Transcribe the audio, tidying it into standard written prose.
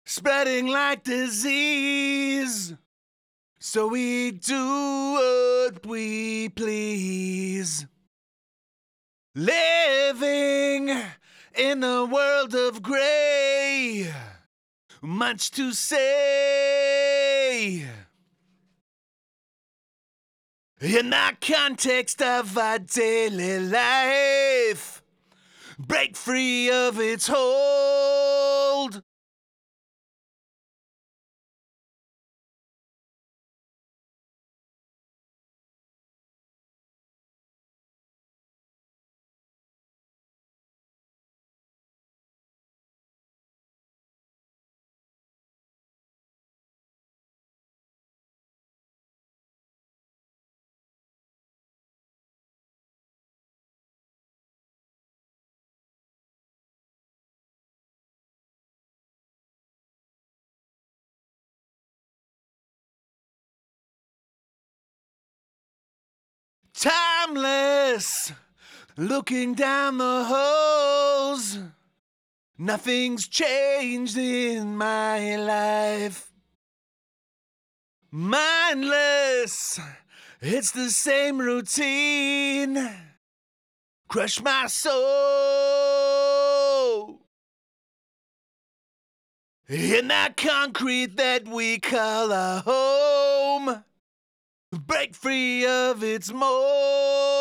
spreading like disease. So we do what we please. Living in a world of gray, much to say. In the context of our daily life, break free of its hold. Timeless, looking down the hose. Nothing's changed in my life. Mindless, it's the same routine. Crush my soul in that concrete that we call our home. Break free of its mold.